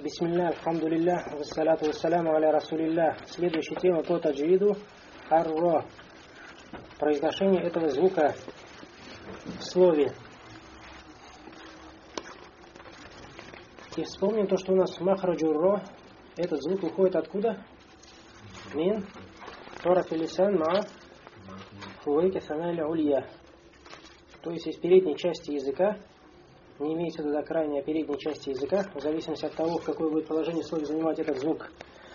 Бисмилля, алхамдулилля, вассаляту вассаляму аля расулилля. Следующая тема по таджвиду ар-ро. Произношение этого звука в слове. И вспомним то, что у нас махраджур-ро. Этот звук выходит откуда? Мин тарафи лисан ма фуэйки саналя улья. То есть из передней части языка, не имеется в виду до крайней, а передней части языка, в зависимости от того, в какое будет положение в слове занимать этот звук,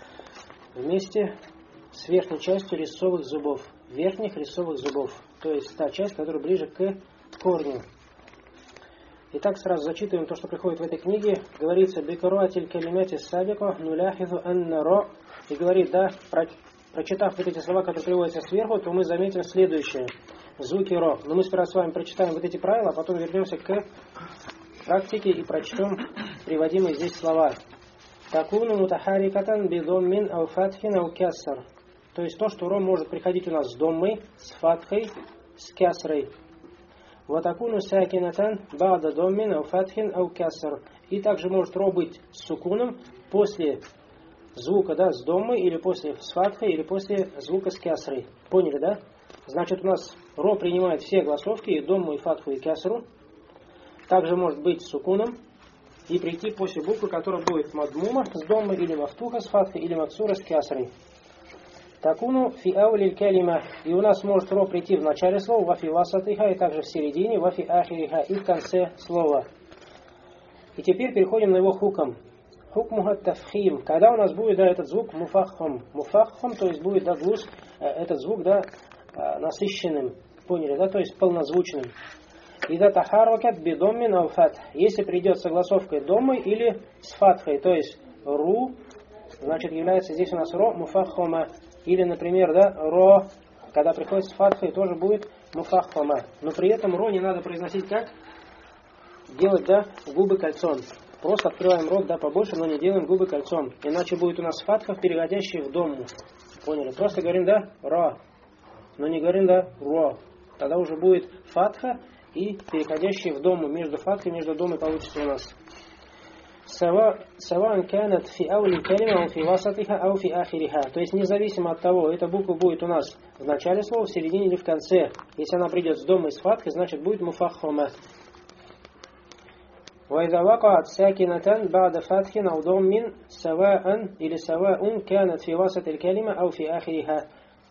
вместе с верхней частью резцовых зубов, верхних резцовых зубов, то есть та часть, которая ближе к корню. Итак, сразу зачитываем то, что приходит в этой книге. Говорится: «Бикаруатиль калимати сабико нуляхизу анна ро». И говорит, да, прочитав вот эти слова, которые приводятся сверху, то мы заметим следующее. Звуки ро. Но мы сперва с вами прочитаем вот эти правила, а потом вернемся к практике и прочтем приводимые здесь слова. Такуну мутахарикатан бидоммин ау фатхин ау кясар. То есть то, что ро может приходить у нас с доммой, с фатхой, с кясрой. Ватакуну сакинатан бада доммин ау фатхин ау кясар. И также может ро быть с сукуном после звука, да, с доммой, или после с фатхой, или после звука с кясрой. Поняли, да? Значит, у нас ро принимает все голосовки, и домму, и фатху, и кясру. Также может быть с сукуном и прийти после буквы, которая будет мадмума с доммой, или мафтуха с фатхой, или максура с кясрой. Такуну фи аулиль калима. И у нас может ро прийти в начале слова, вафи васатиха, и также в середине, вафи ахириха, и в конце слова. И теперь переходим на его хукам. Хукмуха тафхим. Когда у нас будет, да, этот звук муфаххам. Муфаххам, то есть будет, да, глус, этот звук, да, насыщенным. Поняли, да, то есть полнозвучным. Ида тахаракат бидоммин ау фатх. Если придет с согласовкой доммой или с фатхой, то есть ру, значит является здесь у нас ро муфаххама. Или, например, да, ро, когда приходит с фатхой, тоже будет муфаххама. Но при этом ро не надо произносить как? Делать, да, губы кольцом. Просто открываем рот, да, побольше, но не делаем губы кольцом. Иначе будет у нас фатха, переводящий в домму. Поняли? Просто говорим, да, ро. Но не говорим, да, ро. Тогда уже будет фатха и переходящий в домму. Между фатхой и между доммой получится у нас. Саваан канат фи аули калима, ау фи васатиха, ау фи ахириха. То есть независимо от того, эта буква будет у нас в начале слова, в середине или в конце. Если она придет с доммой, с фатхой, значит будет муфаххама. وإذا وقعت ساكنة بعد فتح أو ضم سواء или سواء كانت في وسط الكلمة أو في آخرها.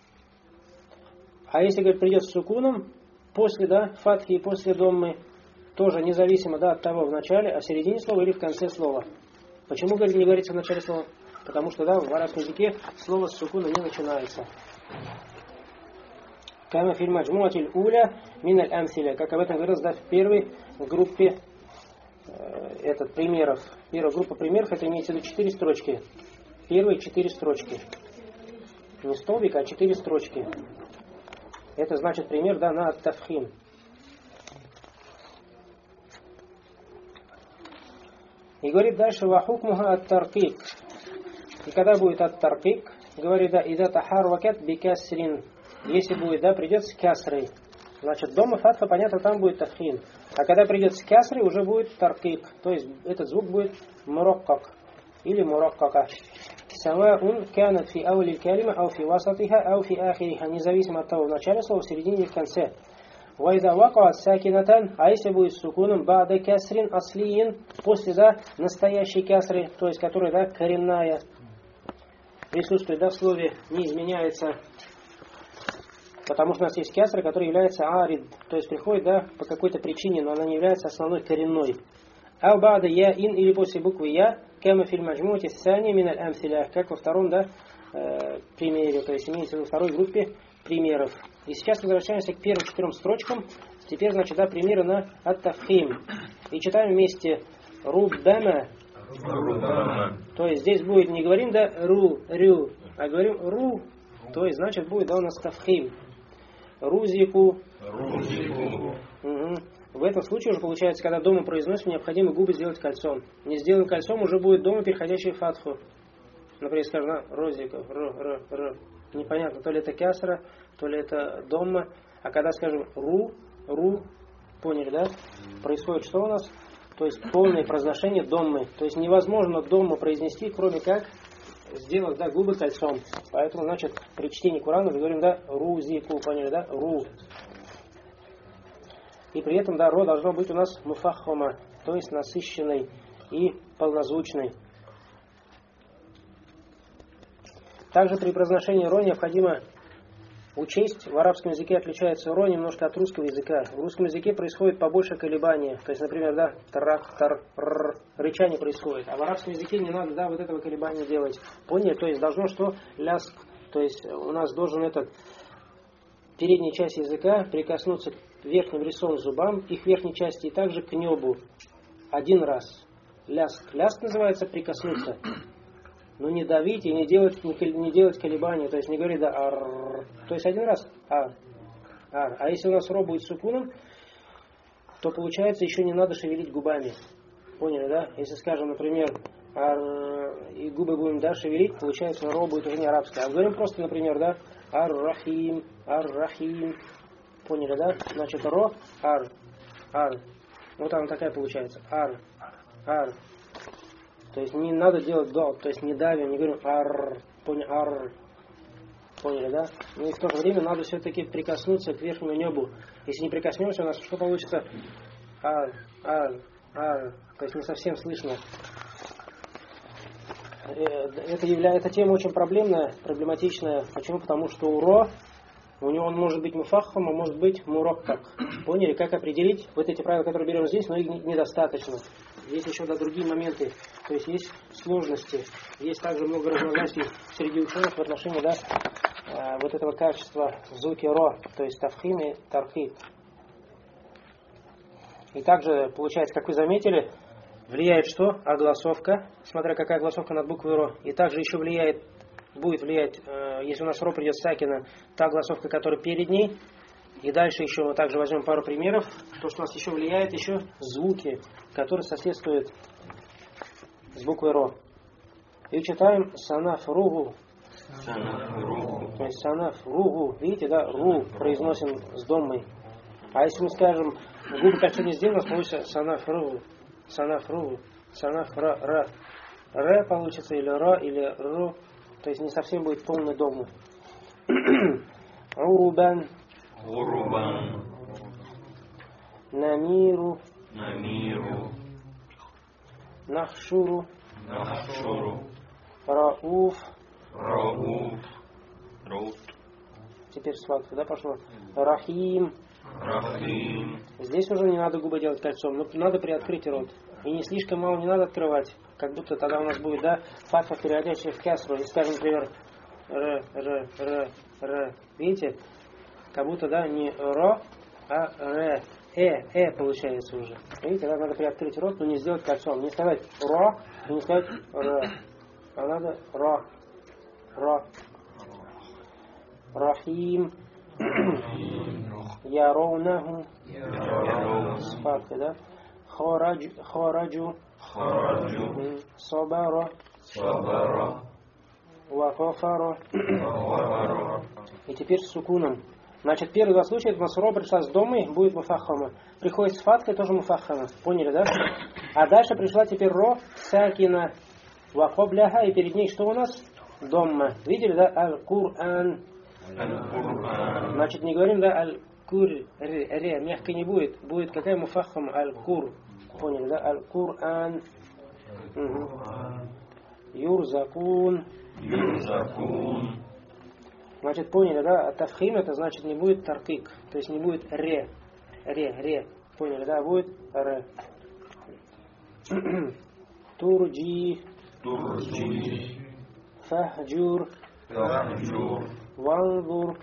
А если, говорит, придет с сукуном после, да, фатхи и после доммы, тоже независимо, да, от того в начале, а в середине слова или в конце слова. Почему, говорит, не говорится в начале слова? Потому что, да, в арабском языке слово с сукуна не начинается. Кама фи маджмуатиль уля мин аль-амсиля. Как об этом говорилось, да, в первой группе примеров. Первая группа примеров, это имеется в виду 4 строчки. Первые 4 строчки. Не столбик, а 4 строчки. Это значит пример, да, на ат-тафхим. И говорит дальше: вахукмуха ат-таркик. И когда будет ат-таркик, говорит, да, ида тахарвакат бикасрин. Если будет, да, придет с кясрой. Значит, дома фатха, понятно, там будет тафхим. А когда придет с кясрой, уже будет таркик. То есть этот звук будет мураккак или мураккака. Саваун канат фи аули калима, ау фи васатиха, ау фи ахириха. Независимо от того, в начале слова, в середине или в конце. Вайда вакаат сакинатан. А если будет с сукуном бада кясрин аслиин, после, да, настоящей кясры, то есть которая, да, коренная, присутствует, да, в слове, не изменяется. Потому что у нас есть кясра, которая является арид, то есть приходит, да, по какой-то причине, но она не является основной коренной. Ау бада я ин, или после буквы я, кама филь маджмути сани мин аль-амсиля, как во втором, да, примере, то есть имеется во второй группе примеров. И сейчас возвращаемся к первым 4 строчкам. Теперь, значит, да, примеры на ат-тафхим. И читаем вместе руббама. То есть здесь будет, не говорим, да, рю, а говорим ру, то есть, значит, будет, да, у нас тафхим. Рузику. Угу. В этом случае уже получается, когда дома произносим, необходимо губы сделать кольцом. Не сделаем кольцом, уже будет дома переходящий в фатху. Например, скажем, розику, р. Непонятно, то ли это кясра, то ли это домма. А когда скажем ру, поняли, да? Происходит что у нас? то есть полное произношение доммы. То есть невозможно домму произнести, кроме как сделать, да, губы кольцом. Поэтому, значит, при чтении Корана мы говорим, да, рузику, поняли, да, ру. И при этом, да, ро должно быть у нас муфаххама, то есть насыщенной и полнозвучной. Также при произношении ро необходимо учесть, в арабском языке отличается ро немножко от русского языка. В русском языке происходит побольше колебания. То есть, например, да, рычание происходит. А в арабском языке не надо, да, вот этого колебания делать. Поняли? То есть должно что? Ляск. То есть у нас должен этот передняя часть языка прикоснуться к верхним рисовым зубам, их верхней части, и также к небу. Один раз. Ляск. Ляск называется прикоснуться. Но не давить и не делать колебания. То есть не говорить, да, ар. То есть один раз ар. А если у нас ро будет сукуном, то получается еще не надо шевелить губами. Поняли, да? Если скажем, например, ар, и губы будем, да, шевелить, получается ро будет уже не арабское. А говорим просто, например, да, ар-рахим, ар-рахим. Поняли, да? Значит, ро, ар. Вот она такая получается. Ар. То есть не надо делать до, то есть не давим, не говорим ар. Поняли, да? Но и в то же время надо все-таки прикоснуться к верхнему небу. Если не прикоснемся, у нас что получится? Ар. То есть не совсем слышно. Эта тема очень проблематичная. Почему? Потому что у ро, у него он может быть муфаххам, а может быть мураккак. Поняли, как определить вот эти правила, которые берем здесь, но их недостаточно. Есть еще, да, другие моменты, то есть есть сложности, есть также много разногласий среди ученых в отношении, да, вот этого качества в звуке ро, то есть тафхим и тархим. И также, получается, как вы заметили, влияет что? Огласовка, смотря какая огласовка над буквой ро. И также еще будет влиять, если у нас ро придет сакина, та огласовка, которая перед ней. И дальше еще мы также возьмем пару примеров. То, что у нас еще влияет, еще звуки, которые соседствуют с буквой ро. И читаем санаф ругу. То есть санаф ругу. Видите, да, ру произносим с доммой. А если мы скажем, губы как-то не сделаем, у нас получится санаф ругу. Санаф ра. Ре получится или ра, или ру. То есть не совсем будет полный домму. Урубан. Намиру. Нахшуру. Рауф. Теперь схватка, да, пошло. Рахим. Здесь уже не надо губы делать кольцом, но надо приоткрыть рот. И не слишком мало не надо открывать, как будто тогда у нас будет, да, фатха, переводящая в кясру. И скажем, например, р. Видите? Как будто, да, не ро, а ре. Получается уже. Видите, надо приоткрыть рот, но не сделать кольцом. Не сказать ро, не сказать ре. А надо ро. Рахим. Яроунаху. Сфаткой, да? Хараджу. Сабара. Вафафара. И теперь с сукуном. Значит, первые два случая, у нас ро пришла с домой, будет муфаххама. Приходит с фаткой, тоже муфаххама. Поняли, да? А дальше пришла теперь ро сакина. Вахобляха, и перед ней что у нас? Домма. Видели, да? Аль-Кур'ан. Значит, не говорим, да, аль-Кур, ре, мягко не будет. Будет какая муфаххама? Аль-Кур. Поняли, да? Аль-Кур'ан. Юрзакун. Значит, поняли, да? Тафхим это значит не будет таркик. То есть не будет ре. Поняли, да? Будет ре. Турджи. Фахджур. Ванзур.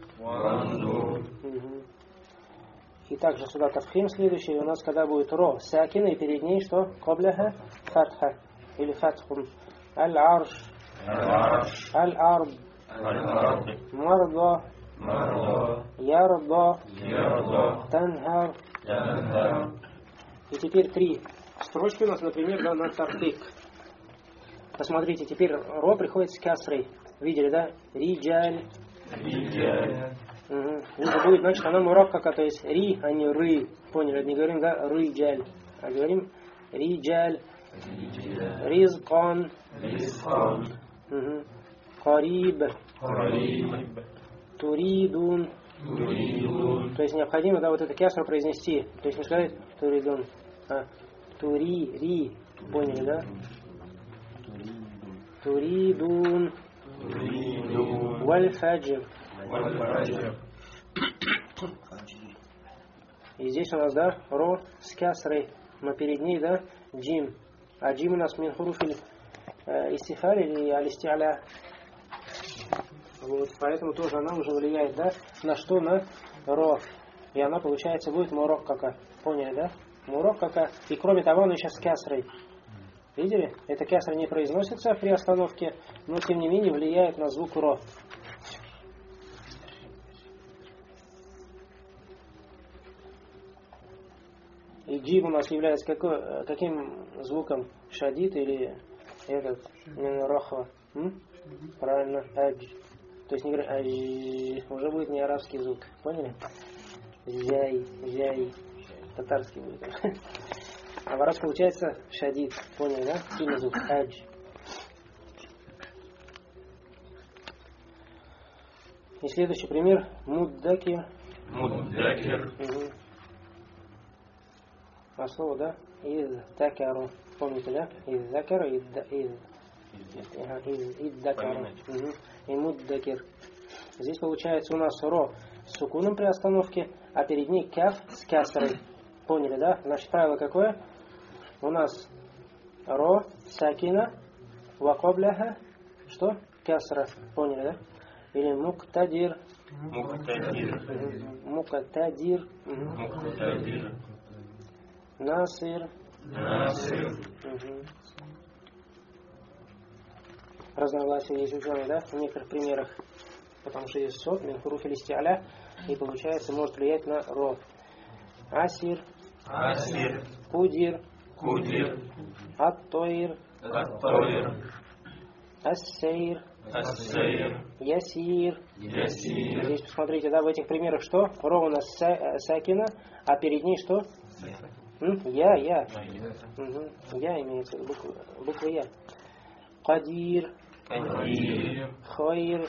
И также сюда тафхим следующий. У нас когда будет ро сакина, и перед ней что? Кобляха фатха. Или фатхун. Аль-арш. Аль-арб. Марда. Ярда. Танхар. И теперь три строчки у нас, например, да, на тартык. Посмотрите, теперь ро приходит с касрой. Видели, да? Риджаль. Это будет, значит, она мураккака, то есть ри, а не ры. Поняли? Не говорим, да, рыджаль, а говорим риджаль, ризкан, кариб, туридун. То есть необходимо, да, вот это кясру произнести. То есть не сказать туридун, а тури. Поняли, да? Туридун. Валь-фаджир. И здесь у нас, да, ро с кясрой. Но перед ней, да, джим. А джим у нас мин хуруфиль истифаль или алистиаля. Вот, поэтому тоже она уже влияет, да, на что? На ро. И она, получается, будет муроккака. Поняли, да? Муроккака. И кроме того, она еще с кясрой. Видели? Эта кясра не произносится при остановке, но тем не менее влияет на звук ро. И джим у нас является каким звуком? Шадид или этот рохва? Правильно, адж. То есть не говорят адж, уже будет не арабский звук. Поняли? Зяй. Татарский будет. А в арабском получается шадид. Поняли, да? Сильный звук. Адж. И следующий пример. Муддакир. А слово, да? Из-дакару. Помните, да? Из-дакару, из-дакару. И муддакир. Здесь получается у нас ро с сукуном при остановке, а перед ней каф с кясрой. Поняли, да? Значит, правило какое? У нас ро, сакина, вакобляха, что? Кясра. Поняли, да? Или муктадир. Муктадир. Насир. Разногласия есть ученые, да? В некоторых примерах. Потому что есть сот, мин хуруф или стиаля, и получается может влиять на ро. Асир. Кудир. Ат-Тойр. Ас-Сейр. Ясир. Здесь посмотрите, да, в этих примерах что? Ро у нас сакина, а перед ней что? Я. Я имеется в виду, буква Я. Кадир. Хайр.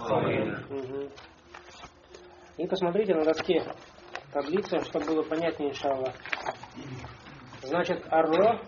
И посмотрите на доске таблицы, чтобы было понятнее, иншаллах. Значит, арро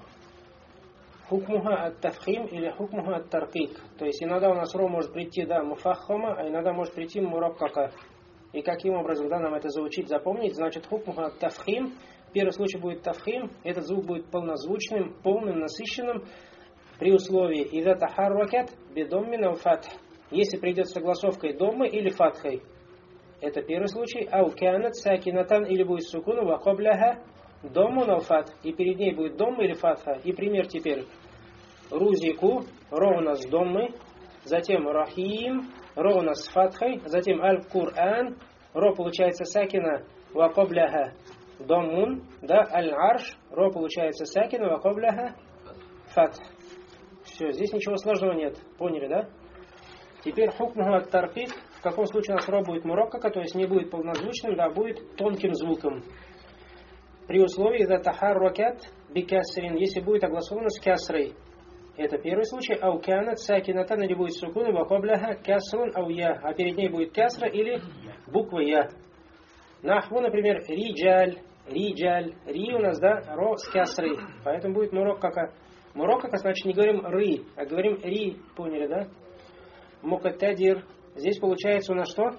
хукмуха ат-тафхим или хукмуха ат-таркик. То есть иногда у нас ро может прийти, да, муфаххама, а иногда может прийти мураккака. И каким образом, да, нам это заучить, запомнить? Значит, хукмуха ат-тафхим. Первый случай будет тафхим. Этот звук будет полнозвучным, полным, насыщенным при условии «Иза тахарракат бидоммин ау фатх». Если придет с согласовкой доммы или фатхой. Это первый случай. Ау кянат сакинатан или будет сукуну ва кобляха доммун ау фатх. И перед ней будет домма или фатха. И пример теперь. Рузику, ро у нас с доммой. Затем рахим, ро у нас с фатхой. Затем аль-Кур'ан, ро получается сакина ва кобляха доммун. Да, аль-Арш, ро получается сакина ва кобляха фатх. Все, здесь ничего сложного нет. Поняли, да? Теперь хукмуху ат-таркик. В каком случае у нас ро будет мураккака, то есть не будет полнозвучным, да, будет тонким звуком. При условии «Иза тахарракат бикасрин», если будет огласовано с кясрой. Это первый случай. Ау кянат сакинатан или будет сукун ва кобляха касрун ау я. А перед ней будет касра или буква Я. Нахву, например, риджаль. Ри у нас, да, ро с кясрой. Поэтому будет мураккака. Мураккака, значит, не говорим ры, а говорим ри. Поняли, да? Мукаттадир. Здесь получается у нас что?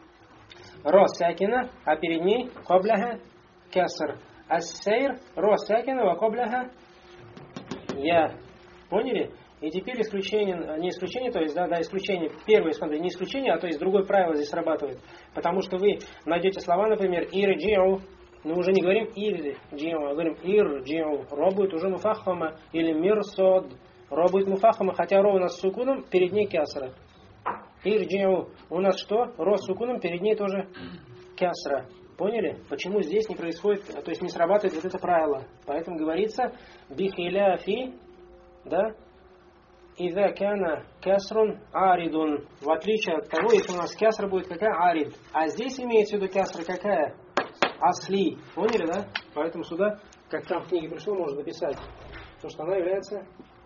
Ро сакина, а перед ней кобляха каср. Ас-сейр, ро сакина, ва кобляха Я. Поняли? И теперь исключение, не исключение, то есть, да, исключение. Первое, смотри, не исключение, а то есть другое правило здесь срабатывает. Потому что вы найдете слова, например, ирджиу. Мы уже не говорим ирджиу, а говорим ирджиу. Ро будет уже муфаххама. Или мирсод. Ро будет муфаххама, хотя ро у нас с сукуном, перед ней кясра. Ирджиу. У нас что? Ро с сукуном, перед ней тоже кясра. Поняли? Почему здесь не происходит, то есть не срабатывает вот это правило. Поэтому говорится бихиляфи, да, иза кана касрун аридун. В отличие от того, если у нас кясра будет какая? Арид. А здесь имеется в виду кясра какая? Асли. Поняли, да? Поэтому сюда, как там в книге пришло, можно написать то, что она является,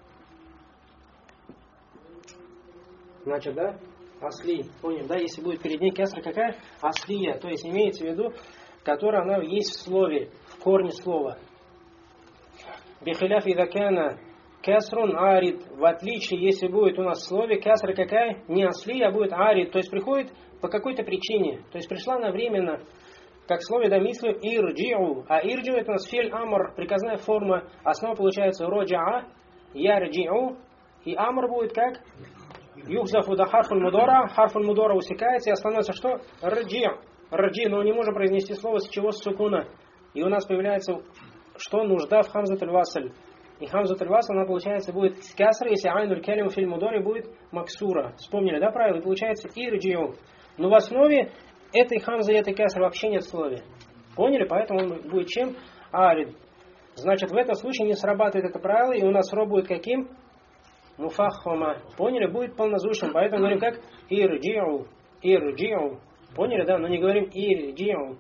значит, да, асли. Понял, да, если будет перед ней кесра какая? Аслия. То есть имеется в виду, которая она есть в слове, в корне слова. Бихиляф идакана кесрун арид. В отличие, если будет у нас в слове кесра какая? Не асли, а будет арид. То есть приходит по какой-то причине. То есть пришла она временно. Как в слове домыслу ирджиу. А ирджиу это у нас фель амр, приказная форма. Основа получается роджаа, ярджиу. И амр будет как? Юхзафу да харфуль мудора. Харфуль мудора усекается и становится что? Рджи. Рджи, но не можем произнести слово с чего? С сукуна. И у нас появляется что? Нужда в хамзатуль васль. И хамзатуль васль она получается будет с касрой, если айнуль калиму филь мудори будет максура. Вспомнили, да, правило? И получается ирджиу. Но в основе этой хамзы и этой касры вообще нет в слове. Поняли? Поэтому он будет чем? Арид. Значит, в этом случае не срабатывает это правило, и у нас ро будет каким? Муфаххома. Поняли? Будет полнозвучным. Поэтому говорим как? Ирджиу. Ирджиу. Поняли, да? Но не говорим ирджиу.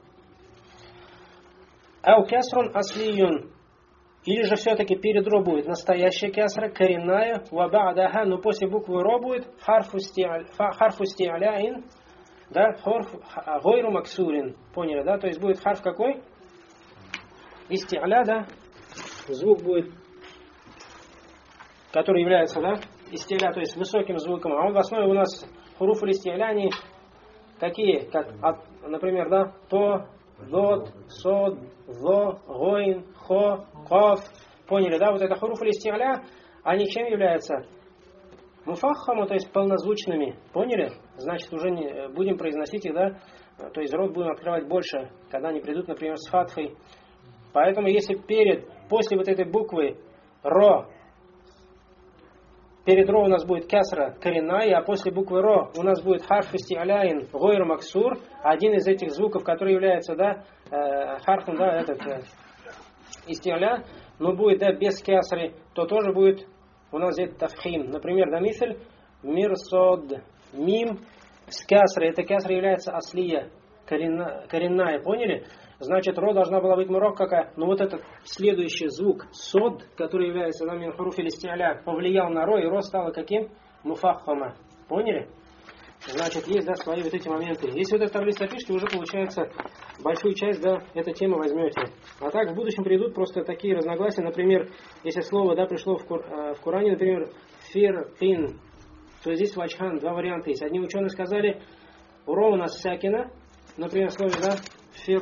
Ау касрун аслиюн. Или же все-таки перед ро будет настоящая касра, коренная, ваба'даха, но после буквы ро будет харфу сти'аляин. Да, гойру максурин. Поняли, да? То есть будет харф какой? Исти'аля, да? Звук будет, который является, да? Исти'аля, то есть высоким звуком. А он в основе у нас хуруф исти'аля, они такие, как, например, да? То, дот, сод, зо, гойн, хо, каф. Поняли, да? Вот это хуруф исти'аля, они чем являются? Муфаххаму, то есть полнозвучными. Поняли? Значит, уже не будем произносить их, да? То есть рот будем открывать больше, когда они придут, например, с фатхой. Поэтому, если после вот этой буквы ро, перед ро у нас будет касра коренная, а после буквы ро у нас будет харф исти'аляин гойр максур, один из этих звуков, который является, да, харфом, да, этот исти'аля, но будет, да, без касры, то тоже будет у нас здесь тафхим. Например, домысль мирсод, мим с касрой. Эта касра является аслия, коренная, поняли? Значит, ро должна была быть мурок какая. Но вот этот следующий звук сод, который является мин хуруф или сти'аля, повлиял на ро, и ро стало каким? Муфаххама. Поняли? Значит, есть, да, свои вот эти моменты. Если вот эту таблицу опишите, уже получается большую часть, да, этой темы возьмете. А так в будущем придут просто такие разногласия. Например, если слово, да, пришло в Коране, например, фир-ин, то здесь вачхан, два варианта есть. Одни ученые сказали, ро у нас сакина, например, в слове, да, фир.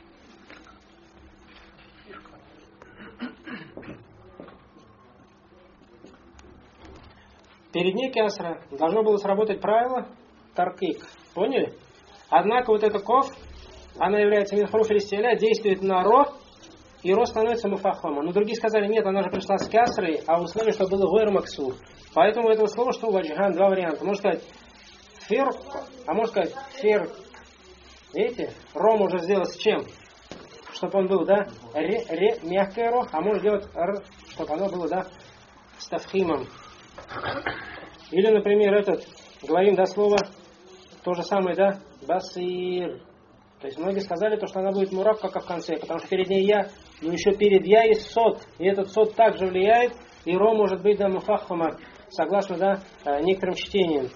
Перед ней касра. Должно было сработать правило таркик. Поняли? Однако вот эта ков, она является минхруф или сти'аля, действует на ро, и ро становится муфаххама. Но другие сказали, нет, она же пришла с касрой, а в условии, что было гойр максур. Поэтому у этого слова что ваджхан, два варианта. Можно сказать фир, а можно сказать фир. Видите? Ро можно сделать с чем? Чтобы он был, да, мягкое ро, а можно сделать р, чтобы оно было, да, с тафхимом. Или, например, говорим, да, слово, то же самое, да, басир. То есть многие сказали, то, что она будет мурак, как в конце, потому что перед ней я, но еще перед я есть сот. И этот сот также влияет, и ро может быть, да, муфаххама, согласно, да, некоторым чтениям.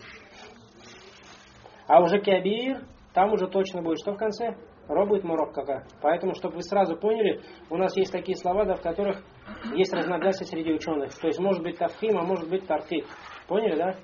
А уже кябир, там уже точно будет, что в конце? Ро будет мурак кака. Поэтому, чтобы вы сразу поняли, у нас есть такие слова, да, в которых есть разногласия среди ученых. То есть может быть тафхим, а может быть таркик. Поняли, да?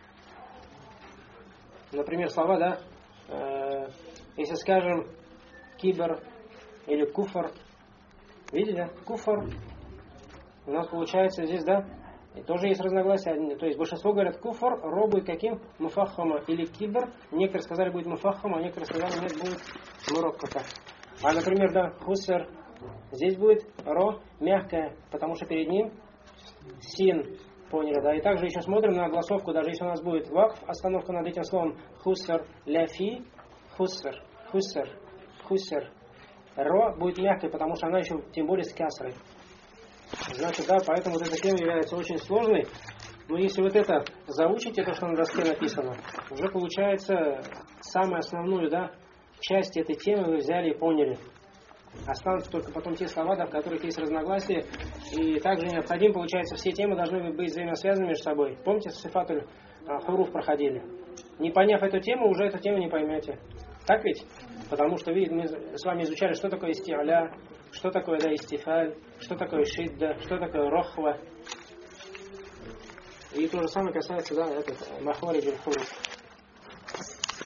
Например, слова, да, если скажем кибер или куфар. Видите, куфар. У нас получается здесь, да, и тоже есть разногласия. То есть большинство говорят куфар, ро будет каким? Муфаххама. Или кибер. Некоторые сказали будет муфаххама, а некоторые сказали нет, будет муроккака. А, например, да, хусер. Здесь будет ро мягкое, потому что перед ним син. Поняли, да? И также еще смотрим на огласовку, даже если у нас будет вакф, остановка над этим словом хусер, ляфи, хусер, хусер, хусер. Ро будет мягкой, потому что она еще тем более с касрой. Значит, да, поэтому вот эта тема является очень сложной. Но если вот это заучите, то, что на доске написано, уже получается самую основную, да, часть этой темы вы взяли и поняли. Останутся только потом те слова, да, в которых есть разногласия. И также необходимо, получается, все темы должны быть взаимосвязаны между собой. Помните, с сифатуль хуруф проходили? Не поняв эту тему, уже эту тему не поймете. Так ведь? Потому что мы с вами изучали, что такое исти'ля, что такое истифаль, что такое шидда, что такое рохва. И то же самое касается, да, махвариджуль хуруф.